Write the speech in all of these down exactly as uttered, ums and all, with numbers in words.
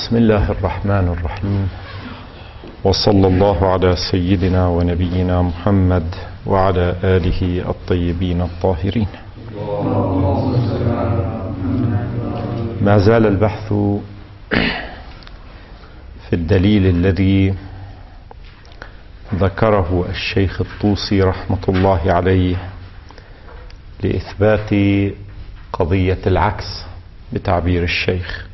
بسم الله الرحمن الرحيم، وصلى الله على سيدنا ونبينا محمد وعلى آله الطيبين الطاهرين. ما زال البحث في الدليل الذي ذكره الشيخ الطوسي رحمة الله عليه لإثبات قضية العكس بتعبير الشيخ،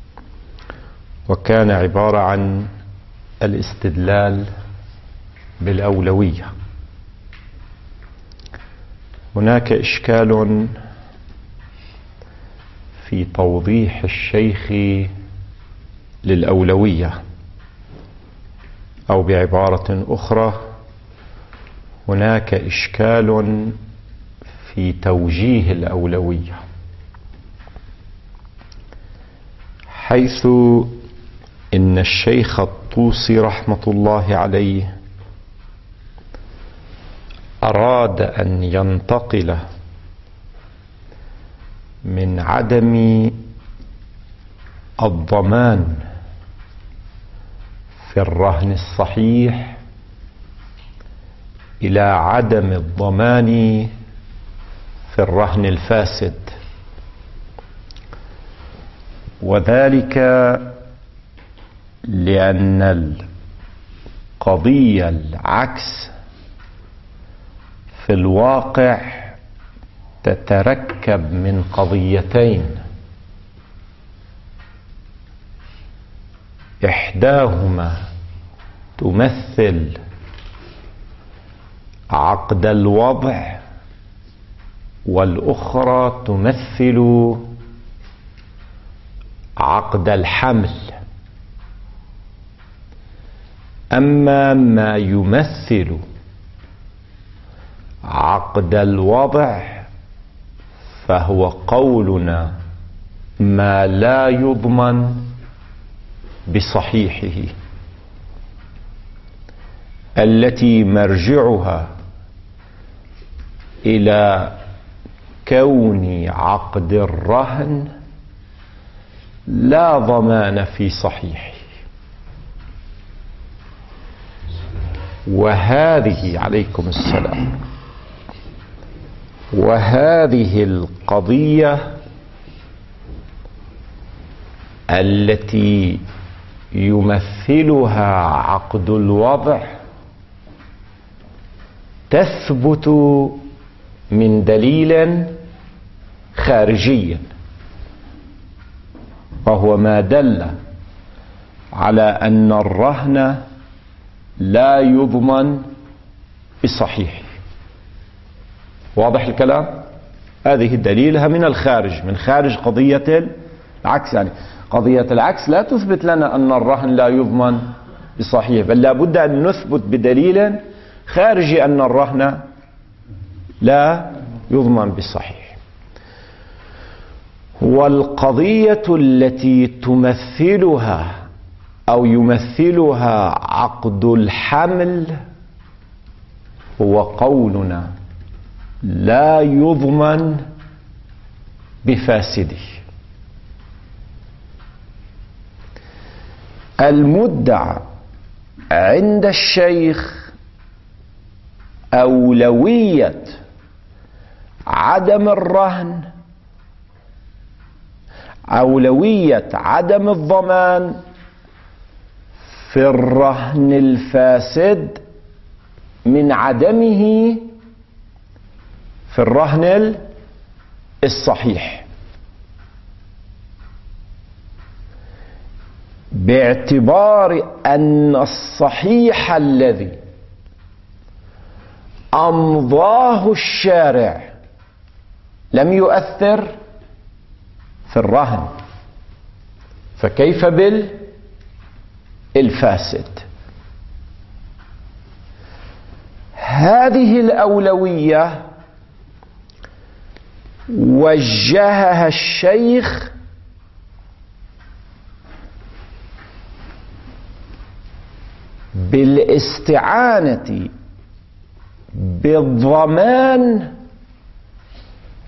وكان عبارة عن الاستدلال بالأولوية. هناك إشكال في توضيح الشيخ للأولوية، أو بعبارة أخرى هناك إشكال في توجيه الأولوية، حيث إن الشيخ الطوسي رحمة الله عليه أراد أن ينتقل من عدم الضمان في الرهن الصحيح إلى عدم الضمان في الرهن الفاسد، وذلك لأن القضية العكس في الواقع تتركب من قضيتين، إحداهما تمثل عقد الوضع، والأخرى تمثل عقد الحمل. أما ما يمثل عقد الوضع فهو قولنا ما لا يضمن بصحيحه، التي مرجعها إلى كون عقد الرهن لا ضمان في صحيحه. وهذه عليكم السلام وهذه القضية التي يمثلها عقد الوضع تثبت من دليل خارجي، وهو ما دل على أن الرهن لا يضمن بصحيحه. واضح الكلام؟ هذه دليلها من الخارج، من خارج قضية العكس. يعني قضية العكس لا تثبت لنا أن الرهن لا يضمن بصحيح، بل لا بد أن نثبت بدليل خارجي أن الرهن لا يضمن بصحيح. والقضية التي تمثلها أو يمثلها عقد الحمل هو قولنا لا يضمن بفاسده. المدعى عند الشيخ أولوية عدم الرهن، أولوية عدم الضمان في الرهن الفاسد من عدمه في الرهن الصحيح، باعتبار أن الصحيح الذي أمضاه الشارع لم يؤثر في الرهن، فكيف بالفاسد؟ هذه الأولوية وجهها الشيخ بالاستعانة بالضمان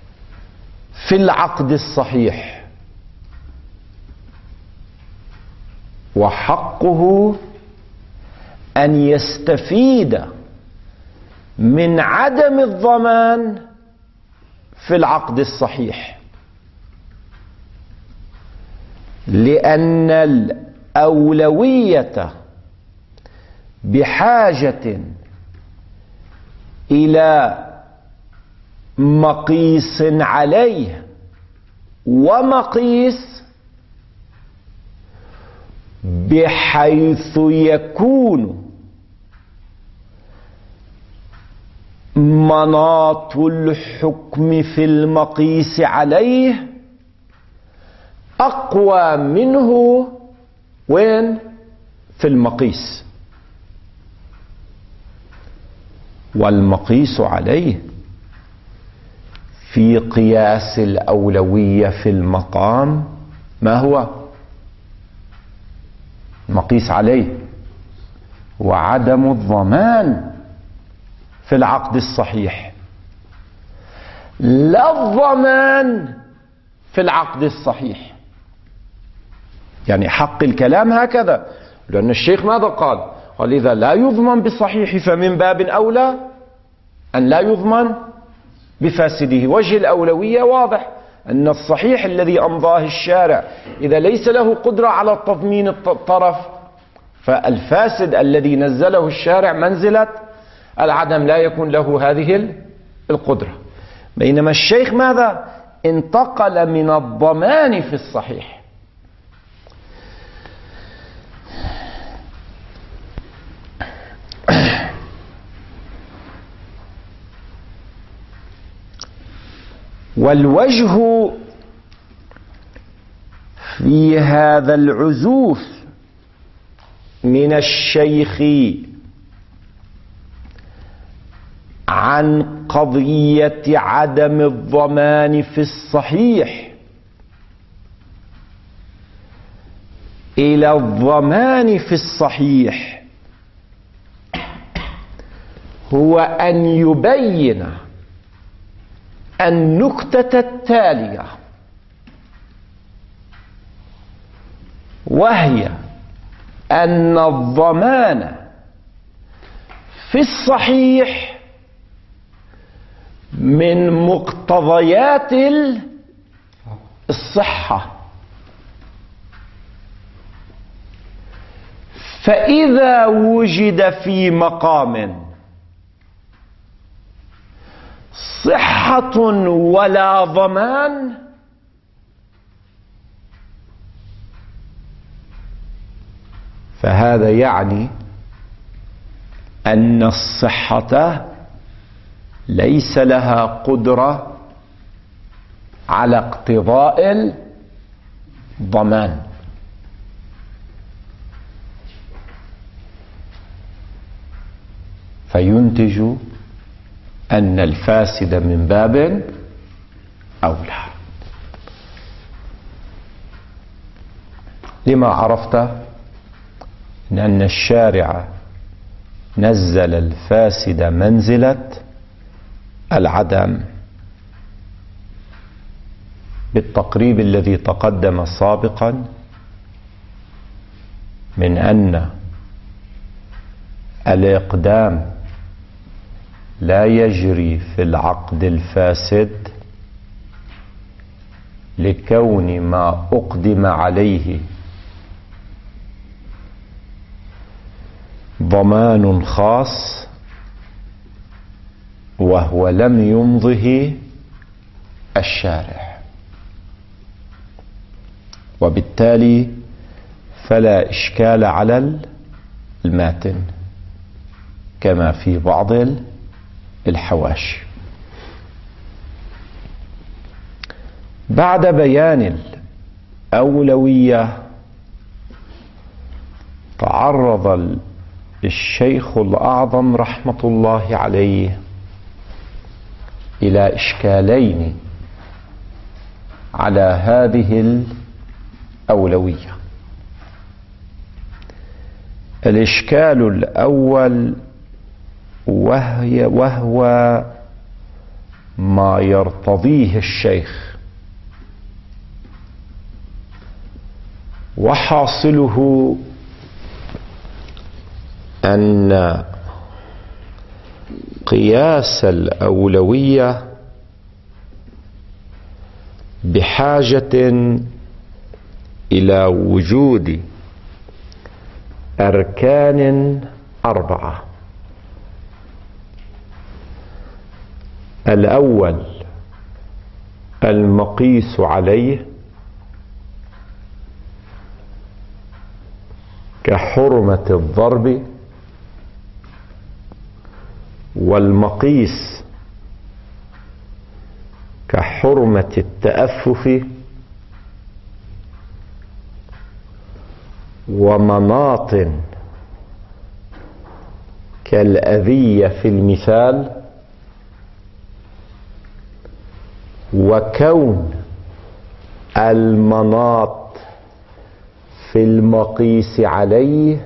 في العقد الصحيح، وحقه أن يستفيد من عدم الضمان في العقد الصحيح، لأن الأولوية بحاجة إلى مقيس عليه ومقيس بحيث يكون مناط الحكم في المقيس عليه أقوى منه وين؟ في المقيس. والمقيس عليه في قياس الأولوية في المقام ما هو؟ المقيس عليه وعدم الضمان في العقد الصحيح، لا الضمان في العقد الصحيح. يعني حق الكلام هكذا، لأن الشيخ ماذا قال؟ قال إذا لا يضمن بالصحيح فمن باب أولى أن لا يضمن بفاسده. وجه الأولوية واضح، أن الصحيح الذي أمضاه الشارع إذا ليس له قدرة على تضمين الطرف، فالفاسد الذي نزله الشارع منزلة العدم لا يكون له هذه القدرة. بينما الشيخ ماذا؟ انتقل من الضمان في الصحيح. والوجه في هذا العزوف من الشيخ عن قضية عدم الضمان في الصحيح إلى الضمان في الصحيح هو أن يبين النكتة التالية، وهي أن الضمان في الصحيح من مقتضيات الصحة، فإذا وجد في مقام صحة ولا ضمان فهذا يعني أن الصحة ليس لها قدرة على اقتضاء الضمان. فينتج أن الفاسد من باب أولى. لما عرفت أن الشارع نزل الفاسد منزلة العدم بالتقريب الذي تقدم سابقا من أن الإقدام لا يجري في العقد الفاسد لكون ما أقدم عليه ضمان خاص وهو لم يمضه الشارع، وبالتالي فلا إشكال على الماتن كما في بعض الحواشي. بعد بيان الأولوية تعرض الشيخ الأعظم رحمة الله عليه إلى إشكالين على هذه الأولوية. الإشكال الأول وهي وهو ما يرتضيه الشيخ، وحاصله أن قياس الأولوية بحاجة إلى وجود أركان أربعة. الأول المقيس عليه كحرمة الضرب، والمقيس كحرمة التأفف، ومناط كالأذية في المثال، وكون المناط في المقيس عليه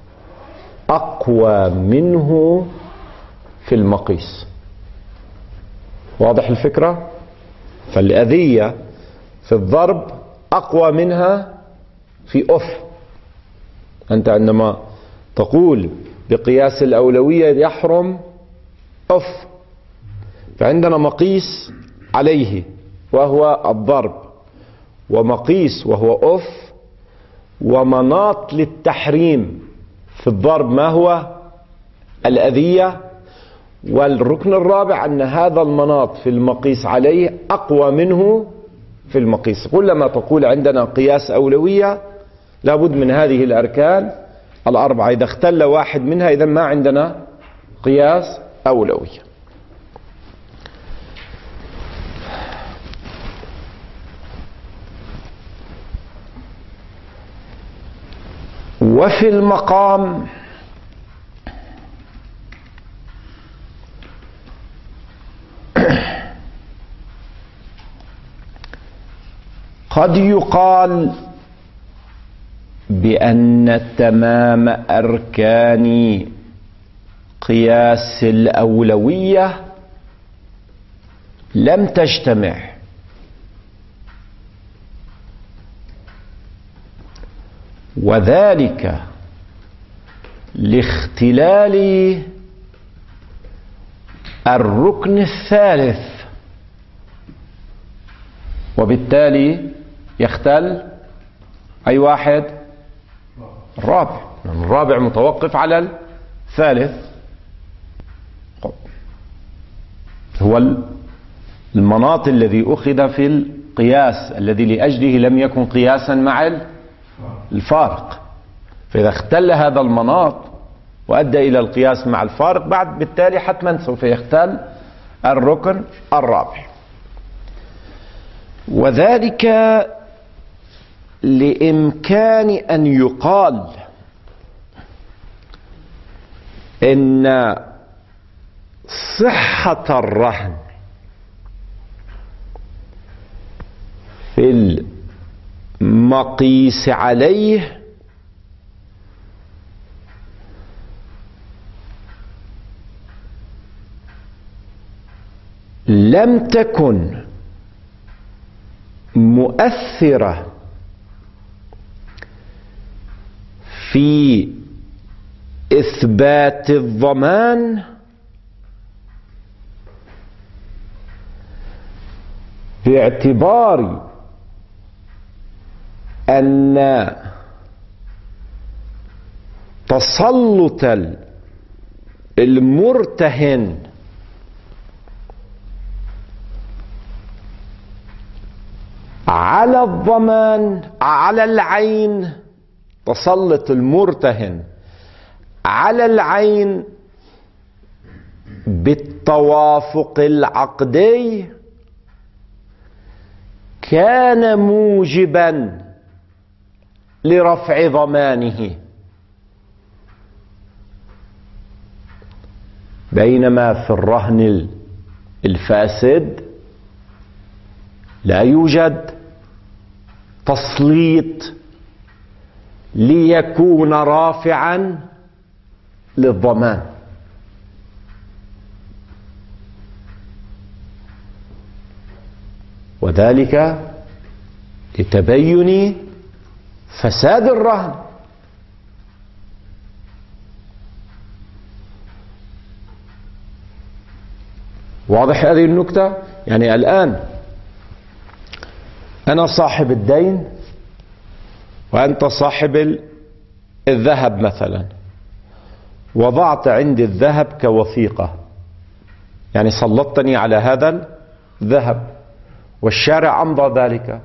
أقوى منه في المقيس. واضح الفكرة؟ فالأذية في الضرب أقوى منها في أف. أنت عندما تقول بقياس الأولوية يحرم أف، فعندنا مقيس عليه وهو الضرب، ومقيس وهو أف، ومناط للتحريم في الضرب ما هو الأذية، والركن الرابع أن هذا المناط في المقيس عليه أقوى منه في المقيس. كلما تقول عندنا قياس أولوية لابد من هذه الأركان الأربعة، إذا اختل واحد منها إذا ما عندنا قياس أولوية. وفي المقام قد يقال بأن تمام أركان قياس الأولوية لم تجتمع، وذلك لاختلال الركن الثالث، وبالتالي يختل أي واحد؟ الرابع. الرابع متوقف على الثالث. هو المناط الذي أخذ في القياس الذي لأجله لم يكن قياسا مع الفارق، فإذا اختل هذا المناط وأدى إلى القياس مع الفارق بعد بالتالي حتما سوف يختل الركن الرابع. وذلك لإمكان أن يقال إن صحة الرهن في المقيس عليه لم تكن مؤثرة في إثبات الضمان باعتبار أن تسلط المرتهن على الضمان على العين، تسلط المرتهن على العين بالتوافق العقدي كان موجبا لرفع ضمانه، بينما في الرهن الفاسد لا يوجد تسليط ليكون رافعا للضمان. وذلك لتبين فساد الرهن. واضح هذه النكتة؟ يعني الآن أنا صاحب الدين وأنت صاحب الذهب مثلا، وضعت عندي الذهب كوثيقة، يعني سلطتني على هذا الذهب والشارع أمضى ذلك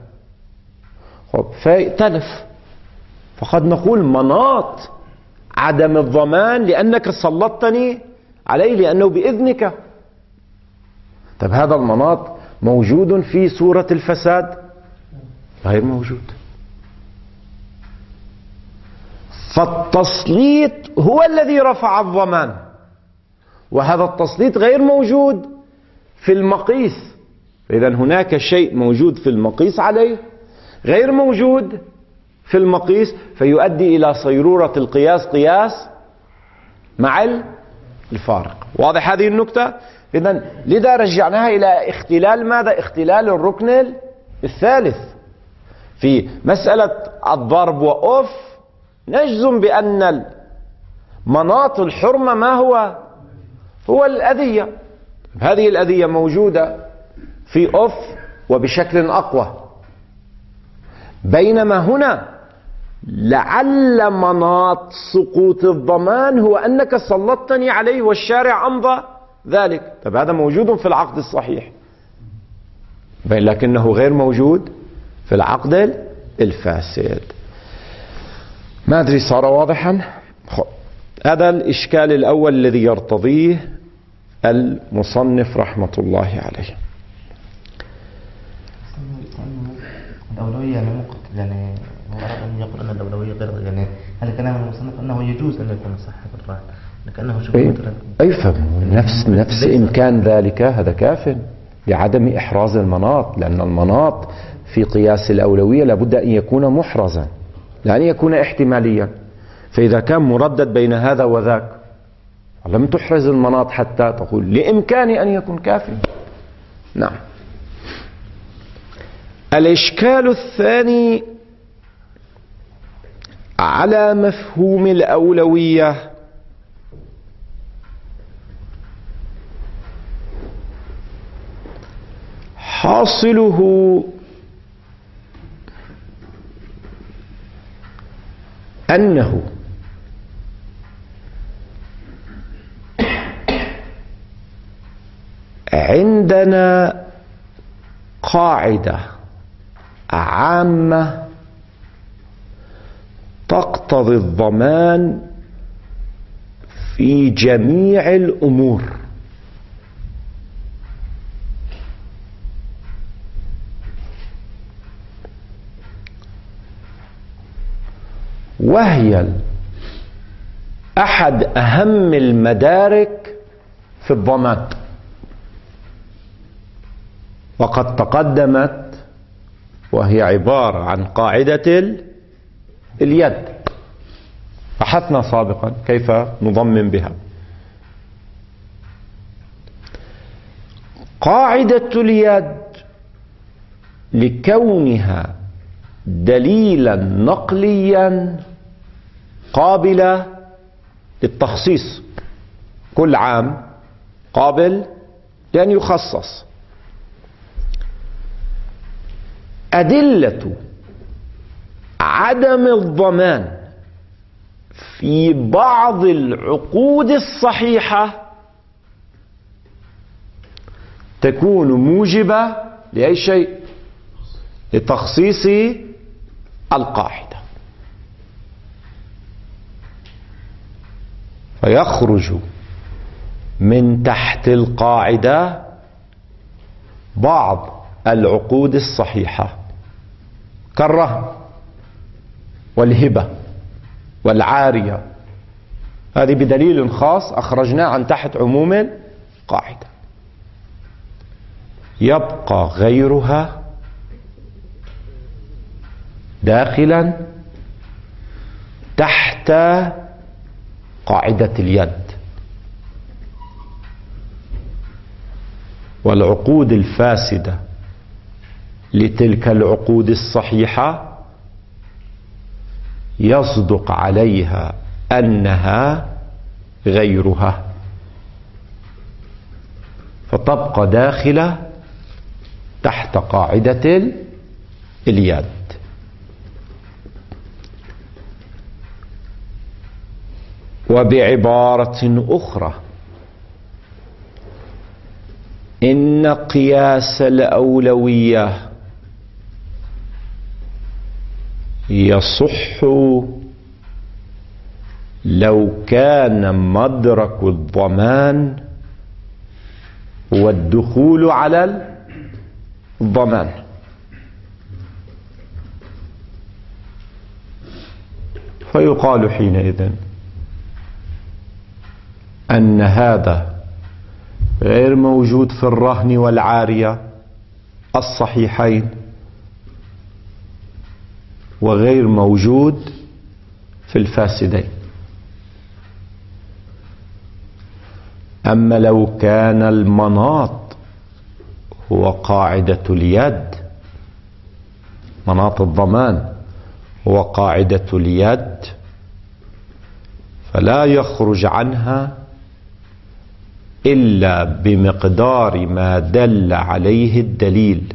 فائتلف، فقد نقول مناط عدم الضمان لأنك سلطتني عليه لأنه بإذنك. طب هذا المناط موجود في صورة الفساد؟ غير موجود. فالتسليط هو الذي رفع الضمان، وهذا التسليط غير موجود في المقيس. إذا هناك شيء موجود في المقيس عليه غير موجود في المقيس، فيؤدي إلى صيرورة القياس قياس مع الفارق. واضح هذه النكتة؟ إذن لذا رجعناها إلى اختلال ماذا؟ اختلال الركن الثالث. في مسألة الضرب وأف نجزم بأن مناط الحرمة ما هو؟ هو الأذية. هذه الأذية موجودة في أف وبشكل أقوى، بينما هنا لعل مناط سقوط الضمان هو أنك سلطتني عليه والشارع أمضى ذلك. طب هذا موجود في العقد الصحيح لكنه غير موجود في العقد الفاسد. ما أدري صار واضحا؟ هذا الإشكال الأول الذي يرتضيه المصنف رحمة الله عليه. الأولوية يعني ممكن يعني هو أراد أن يقول أن الأولوية غير يعني هل كلام المصنف أنه يجوز أن يكون صاحب الرهن لكنه شبه مثلا أي فهم نفس نفس إمكان ذلك هذا كاف لعدم إحراز المناط، لأن المناط في قياس الأولوية لابد أن يكون محرزا لا أن يكون احتماليا. فإذا كان مردد بين هذا وذاك لم تحرز المناط حتى تقول لإمكان أن يكون كافي. نعم. الإشكال الثاني على مفهوم الأولوية. حاصله أنه عندنا قاعدة عامة تقتضي الضمان في جميع الأمور، وهي أحد أهم المدارك في الضمان، وقد تقدمت وهي عبارة عن قاعدة اليد، بحثنا سابقا كيف نضمن بها. قاعدة اليد لكونها دليلا نقليا قابلة للتخصيص، كل عام قابل لأن يخصص. أدلة عدم الضمان في بعض العقود الصحيحة تكون موجبة لأي شيء؟ لتخصيص القاعدة، فيخرج من تحت القاعدة بعض العقود الصحيحة كالرهن والهبة والعارية، هذه بدليل خاص أخرجناه عن تحت عموم القاعدة. يبقى غيرها داخلا تحت قاعدة اليد. والعقود الفاسدة لتلك العقود الصحيحة يصدق عليها أنها غيرها، فتبقى داخلة تحت قاعدة اليد. وبعبارة أخرى، إن قياس الأولوية يصح لو كان مدرك الضمان والدخول على الضمان. فيقال حينئذ أن هذا غير موجود في الرهن والعارية الصحيحين، وغير موجود في الفاسدين. أما لو كان المناط هو قاعدة اليد، مناط الضمان هو قاعدة اليد، فلا يخرج عنها إلا بمقدار ما دل عليه الدليل،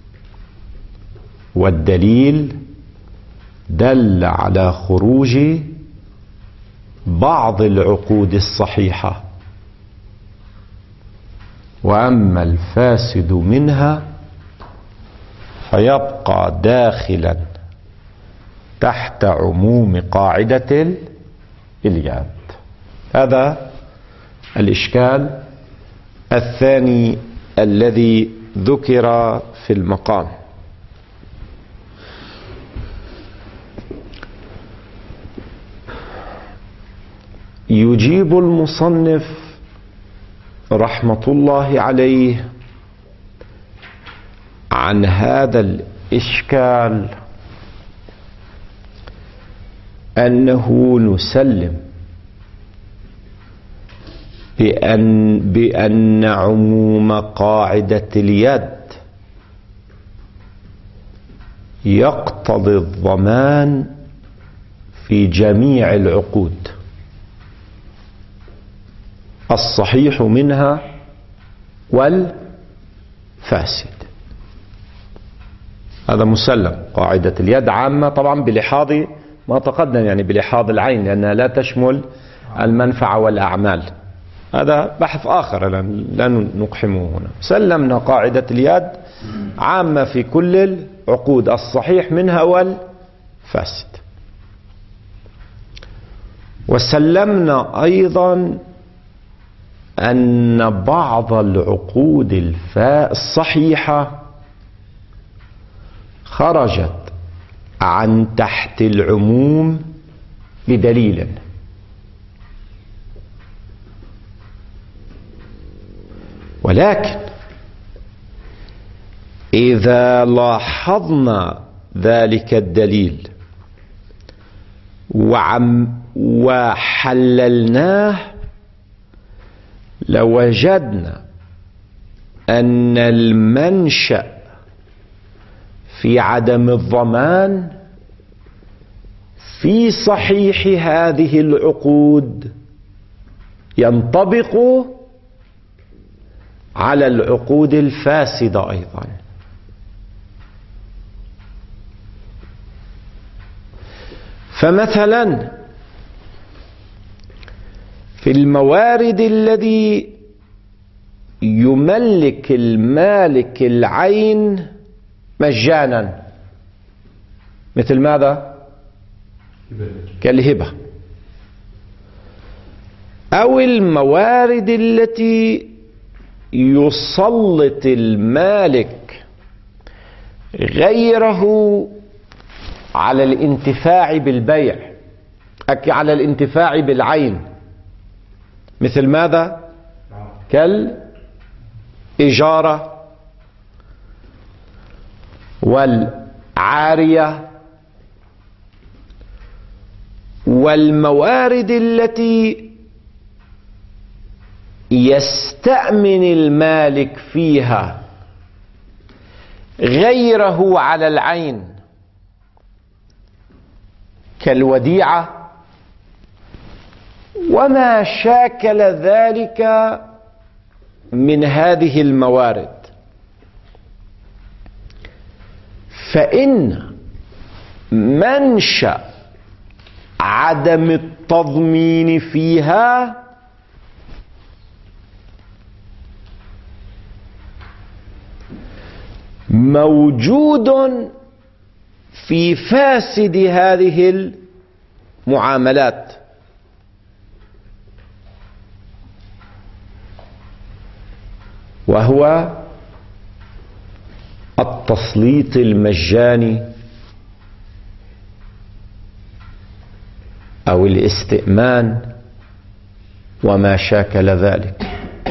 والدليل دل على خروج بعض العقود الصحيحة، وأما الفاسد منها فيبقى داخلا تحت عموم قاعدة اليد. هذا الإشكال الثاني الذي ذكر في المقام. يجيب المصنف رحمة الله عليه عن هذا الإشكال أنه نسلم بأن, بأن عموم قاعدة اليد يقتضي الضمان في جميع العقود الصحيح منها والفاسد. هذا مسلم. قاعدة اليد عامة طبعا بلحاظ ما تقدم، يعني بلحاظ العين، لأنها لا تشمل المنفعة والأعمال. هذا بحث آخر لا نقحمه هنا. سلمنا قاعدة اليد عامة في كل العقود الصحيح منها والفاسد. وسلمنا أيضا أن بعض العقود الصحيحة خرجت عن تحت العموم بدليل، ولكن إذا لاحظنا ذلك الدليل وعم وحللناه لوجدنا أن المنشأ في عدم الضمان في صحيح هذه العقود ينطبق على العقود الفاسدة أيضا. فمثلا في الموارد الذي يملك المالك العين مجانا، مثل ماذا؟ كالهبة، أو الموارد التي يسلط المالك غيره على الانتفاع بالبيع، على الانتفاع بالعين، مثل ماذا؟ كالإجارة والعارية، والموارد التي يستأمن المالك فيها غيره على العين، كالوديعة وما شاكل ذلك من هذه الموارد. فإن منشأ عدم التضمين فيها موجود في فاسد هذه المعاملات، وهو التسليط المجاني أو الاستئمان وما شاكل ذلك.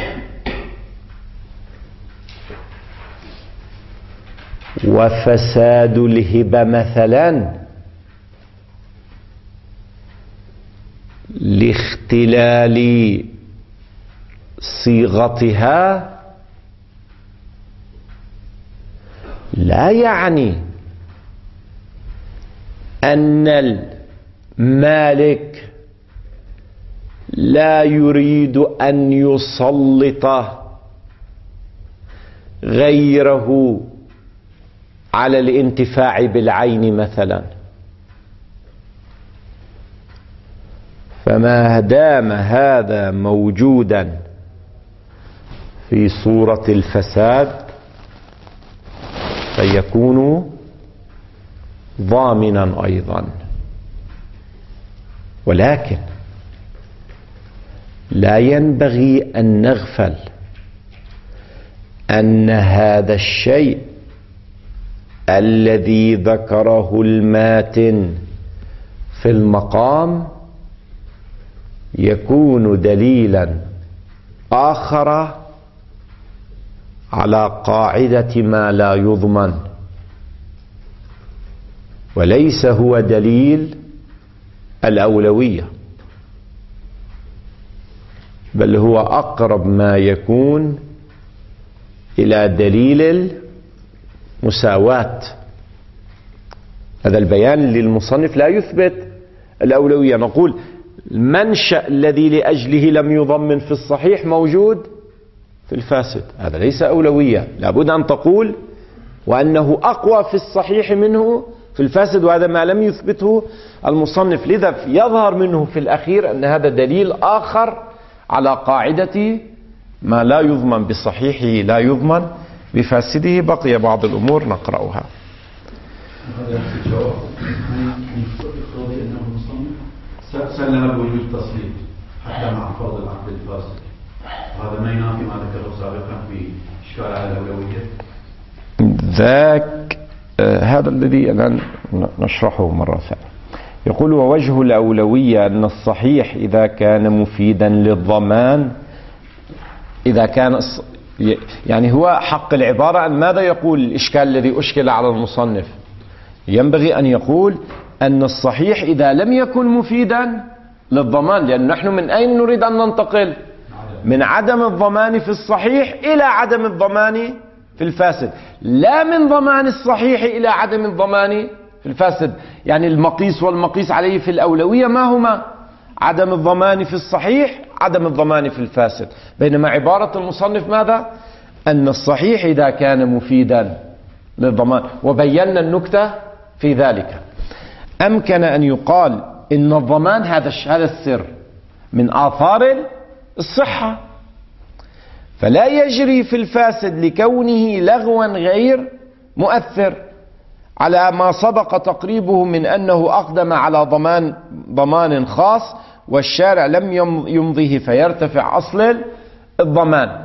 وفساد الهبة مثلا لاختلال صيغتها لا يعني أن المالك لا يريد أن يسلط غيره على الانتفاع بالعين مثلا. فما دام هذا موجودا في صورة الفساد فيكون ضامنا أيضا. ولكن لا ينبغي أن نغفل أن هذا الشيء الذي ذكره الماتن في المقام يكون دليلا آخر على قاعدة ما لا يضمن، وليس هو دليل الأولوية، بل هو أقرب ما يكون إلى دليل المساواة. هذا البيان للمصنف لا يثبت الأولوية. نقول المنشأ الذي لأجله لم يضمن في الصحيح موجود في الفاسد، هذا ليس أولوية. لابد أن تقول وأنه أقوى في الصحيح منه في الفاسد، وهذا ما لم يثبته المصنف. لذا يظهر منه في الأخير أن هذا دليل آخر على قاعدة ما لا يضمن بصحيحه لا يضمن بفاسده. بقي بعض الأمور نقرأها. سلم بوجود تسليط حتى مع فرض العقد الفاسد، وهذا ما ينافي ما ذكره سابقا في إشكال على الأولوية. ذاك آه هذا الذي الآن نشرحه مرة ثانية. يقول ووجه الأولوية أن الصحيح إذا كان مفيدا للضمان، إذا كان يعني هو حق العبارة أن ماذا يقول الإشكال الذي أشكل على المصنف؟ ينبغي أن يقول أن الصحيح إذا لم يكن مفيدا للضمان، لأن نحن من أين نريد أن ننتقل؟ من عدم الضمان في الصحيح إلى عدم الضمان في الفاسد، لا من ضمان الصحيح إلى عدم الضمان في الفاسد. يعني المقيس والمقيس عليه في الأولوية ما هما؟ عدم الضمان في الصحيح، عدم الضمان في الفاسد. بينما عبارة المصنف ماذا؟ أن الصحيح إذا كان مفيدا للضمان، وبينا النكتة في ذلك. أمكن أن يقال إن الضمان هذا هذا السر من آثار الصحة، فلا يجري في الفاسد لكونه لغوا غير مؤثر، على ما سبق تقريبه من أنه أقدم على ضمان ضمان خاص والشارع لم يمضيه فيرتفع أصل الضمان.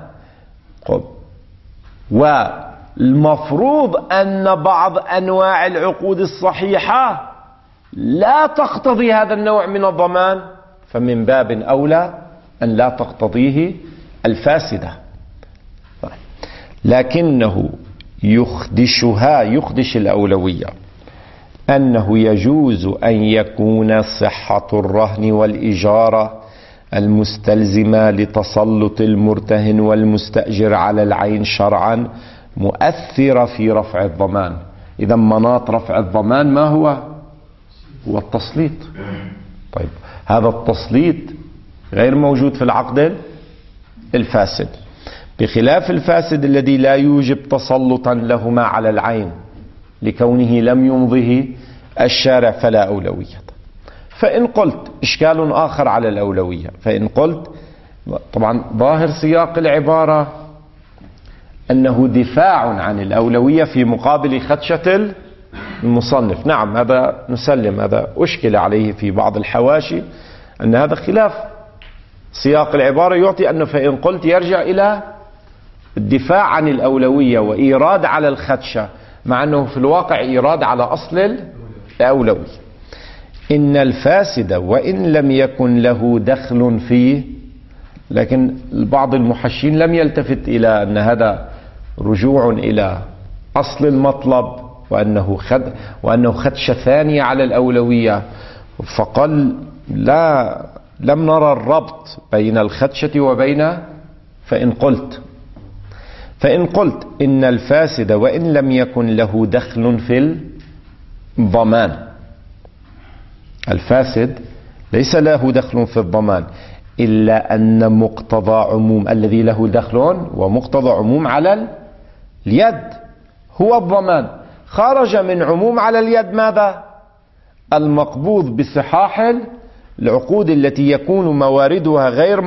والمفروض أن بعض أنواع العقود الصحيحة لا تقتضي هذا النوع من الضمان، فمن باب أولى أن لا تقتضيه الفاسدة. لكنه يخدشها، يخدش الأولوية، أنه يجوز أن يكون صحة الرهن والإجارة المستلزمة لتسلط المرتهن والمستأجر على العين شرعا مؤثرة في رفع الضمان. إذا مناط رفع الضمان ما هو؟ هو التسليط. طيب هذا التسليط غير موجود في العقد الفاسد، بخلاف الفاسد الذي لا يوجب تسلطا لهما على العين لكونه لم يمضه الشارع فلا أولوية. فإن قلت إشكال آخر على الأولوية، فإن قلت طبعا ظاهر سياق العبارة أنه دفاع عن الأولوية في مقابل خدشة المصنف. نعم هذا نسلم، هذا أشكل عليه في بعض الحواشي أن هذا خلاف سياق العبارة يعطي أنه فإن قلت يرجع إلى الدفاع عن الأولوية وإيراد على الخدشة، مع أنه في الواقع إيراد على أصل الأولوية. إن الفاسد وإن لم يكن له دخل فيه، لكن بعض المحشين لم يلتفت إلى أن هذا رجوع إلى أصل المطلب وأنه خد وأنه خدشة ثانية على الأولوية، فقال لا لم نرى الربط بين الخدشة وبين فإن قلت فإن قلت إن الفاسد وإن لم يكن له دخل في الضمان. الفاسد ليس له دخل في الضمان، إلا أن مقتضى عموم الذي له دخل ومقتضى عموم على اليد هو الضمان. خرج من عموم على اليد ماذا؟ المقبوض بصحاح العقود التي يكون مواردها غير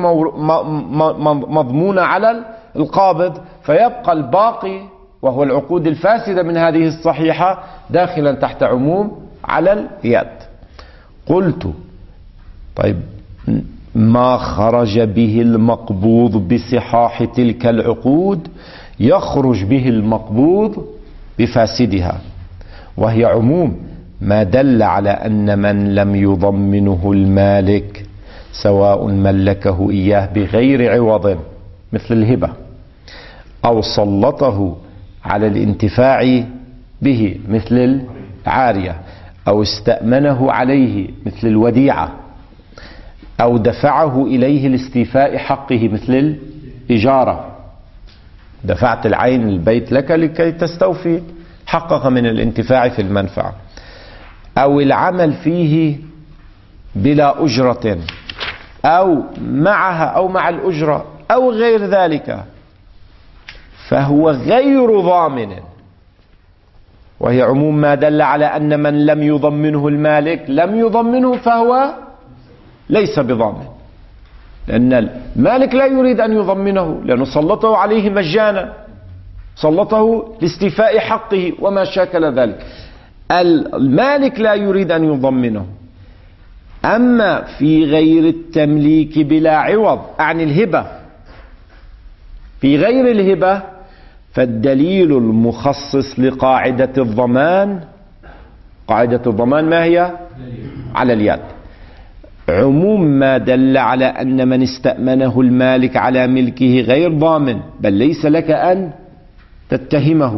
مضمونة على القابض، فيبقى الباقي وهو العقود الفاسدة من هذه الصحيحة داخلا تحت عموم على اليد. قلت طيب ما خرج به المقبوض بصحاح تلك العقود يخرج به المقبوض بفاسدها، وهي عموم ما دل على أن من لم يضمنه المالك سواء ملكه إياه بغير عوض مثل الهبة أو سلطه على الانتفاع به مثل العارية أو استأمنه عليه مثل الوديعة أو دفعه إليه لاستيفاء حقه مثل الإجارة. دفعت العين البيت لك لكي تستوفي حقك من الانتفاع في المنفعة، أو العمل فيه بلا أجرة أو معها أو مع الأجرة أو غير ذلك، فهو غير ضامن، وهي عموم ما دل على أن من لم يضمنه المالك لم يضمنه فهو ليس بضامن، لأن المالك لا يريد أن يضمنه لأنه سلطه عليه مجانا، سلطه لاستيفاء حقه وما شاكل ذلك. المالك لا يريد أن يضمنه. أما في غير التمليك بلا عوض عن الهبة، في غير الهبة فالدليل المخصص لقاعدة الضمان، قاعدة الضمان ما هي؟ على اليد. عموم ما دل على أن من استأمنه المالك على ملكه غير ضامن، بل ليس لك أن تتهمه.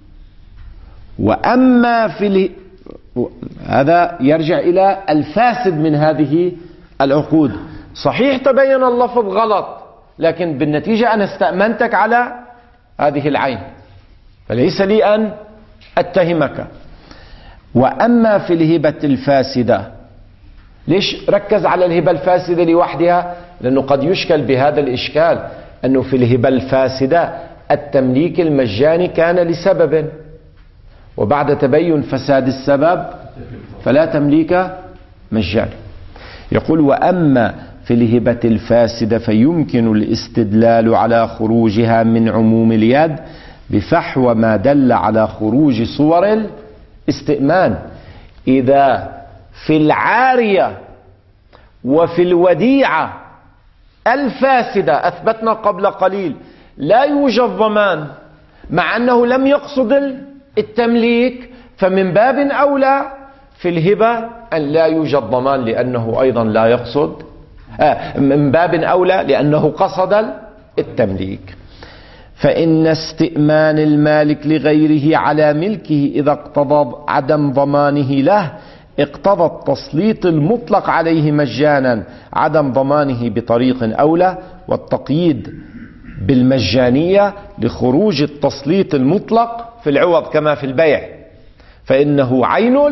وأما في ال... هذا يرجع إلى الفاسد من هذه العقود. صحيح تبين اللفظ غلط، لكن بالنتيجة أنا استأمنتك على هذه العين فليس لي أن أتهمك. وأما في الهبة الفاسدة، ليش ركز على الهبة الفاسدة لوحدها؟ لأنه قد يشكل بهذا الإشكال أنه في الهبة الفاسدة التمليك المجاني كان لسبب، وبعد تبين فساد السبب فلا تمليك مجاني. يقول وأما في الهبة الفاسدة فيمكن الاستدلال على خروجها من عموم اليد بفحوى ما دل على خروج صور الاستئمان. إذا في العارية وفي الوديعة الفاسدة أثبتنا قبل قليل لا يوجد ضمان مع أنه لم يقصد التمليك، فمن باب أولى في الهبة أن لا يوجد ضمان لأنه أيضا لا يقصد، آه من باب أولى لأنه قصد التمليك. فإن استئمان المالك لغيره على ملكه إذا اقتضى عدم ضمانه له اقتضى التسليط المطلق عليه مجانا عدم ضمانه بطريق أولى، والتقييد بالمجانية لخروج التسليط المطلق في العوض كما في البيع، فإنه عين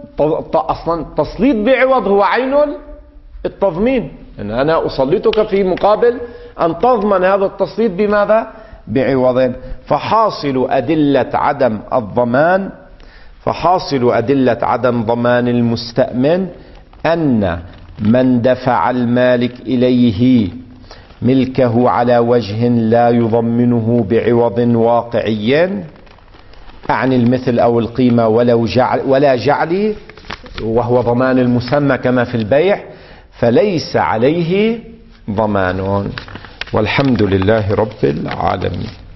أصلا التسليط بعوض هو عين التضمين، إن أنا أسلطك في مقابل أن تضمن هذا التسليط بماذا؟ بعوض. فحاصل أدلة عدم الضمان فحاصل أدلة عدم ضمان المستأمن أن من دفع المالك إليه ملكه على وجه لا يضمنه بعوض واقعي عن المثل أو القيمة ولو جعل ولا جعلي، وهو ضمان المسمى كما في البيع، فليس عليه ضمان. والحمد لله رب العالمين.